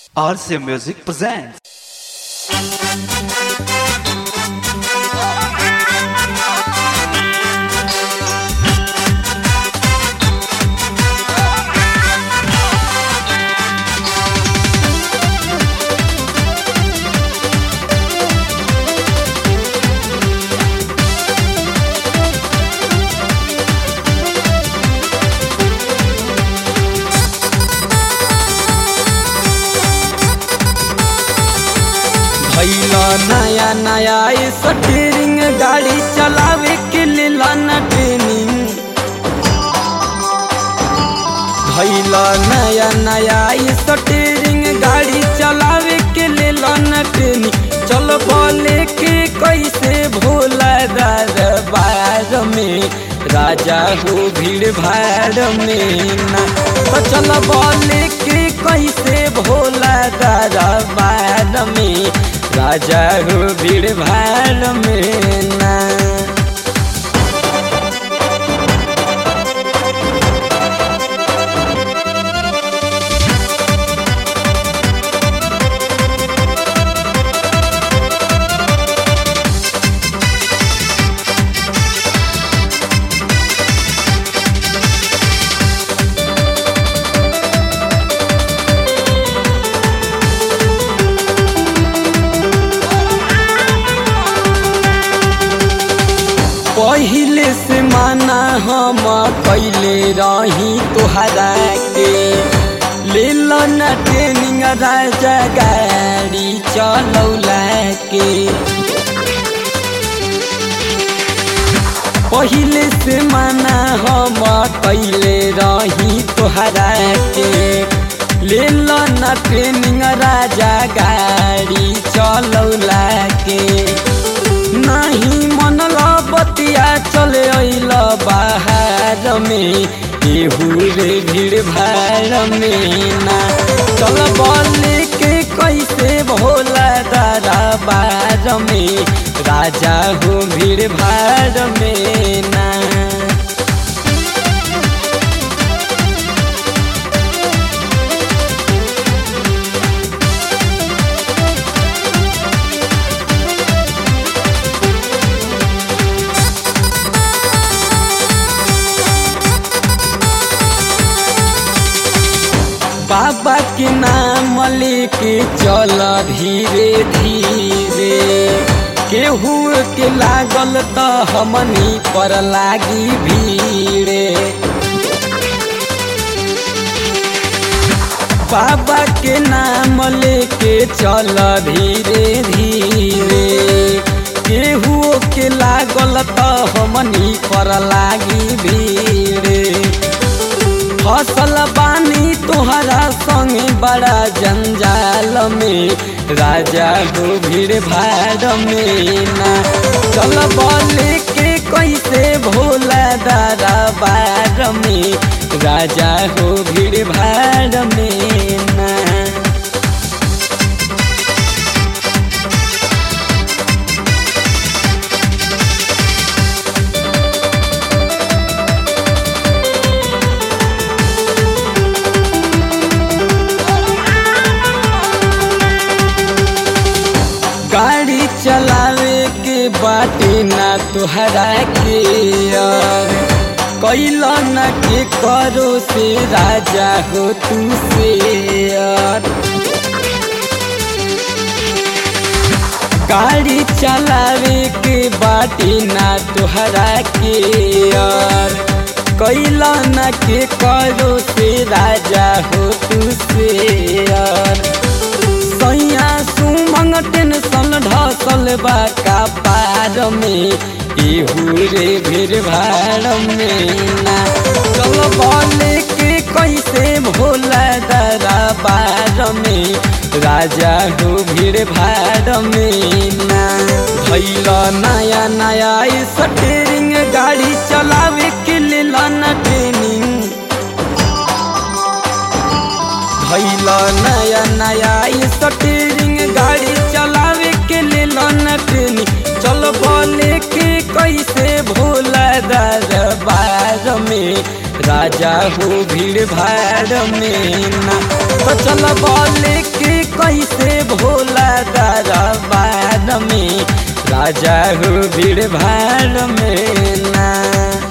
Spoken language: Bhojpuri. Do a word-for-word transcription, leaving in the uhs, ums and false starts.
R C A Music presents. भैया नया नया स्टीयरिंग गाड़ी चलावे के लेल न ट्रेनिंग। भैया नया नया स्टीयरिंग गाड़ी चलावे के लेल न ट्रेनिंग। चल बोले के कैसे भोला दरबार में राजा हो भीड़ भाड़ में ना। तो चल बोले के कैसे भोला दरबार में राजा हो भीड़ भाड़ में ना। पहिले से माना हम कैले रही तोहरा के लेल न ट्रेनिंग राजा गाड़ी चलौला के। पहिले से माना हम कैले रही तोहरा के लेल न ट्रेनिंग राजा गाड़ी चलौला के। नहीं मनल बतिया चले अइल बाहर में केहू रे भीड़ भाड़ में ना। चल बोले के कैसे भोला दरबार में राजा हो भीड़ भाड़ में ना। बाबा के नाम लेके चल धीरे धीरे। केहू के लागल त हमनी पर लागी भीड़े। बाबा के नाम लेके चल धीरे धीरे। केहू के लागल त हमनी पर लागी भीड़े। फसल बानी तोहरा संगे बड़ा जंजाल में राजा हो भीड़ भाड़ में ना। चल बोले के कैसे भोला दरबार में राजा हो भीड़ भाड़ में ना। गाड़ी चलावे के बाटे ना तोहरा के यार कैल न के करो से राजा हो तू से यार। गाड़ी चलावे के बाटे ना तोहरा के यार कैल न के करो से राजा हो तू से यार। सैया सुमंग टेंशन ढसल बा का पार में केहू रे भीड़ भाड़ में ना। चल बोले के कैसे भोला दरबार में राजा हो भीड़ भाड़ में ना। भैया नया नया स्टीयरिंग गाड़ी चलावे के लेल न ट्रेनिंग। भैया नया नया स्टीयरिंग गाड़ी चलावे के लेल न ट्रेनिंग। चल बोले के कैसे भोला दरबार में राजा हो भीड़ भाड़ में ना। तो चल बोले के राजा हो भीड़ भाड़ में ना।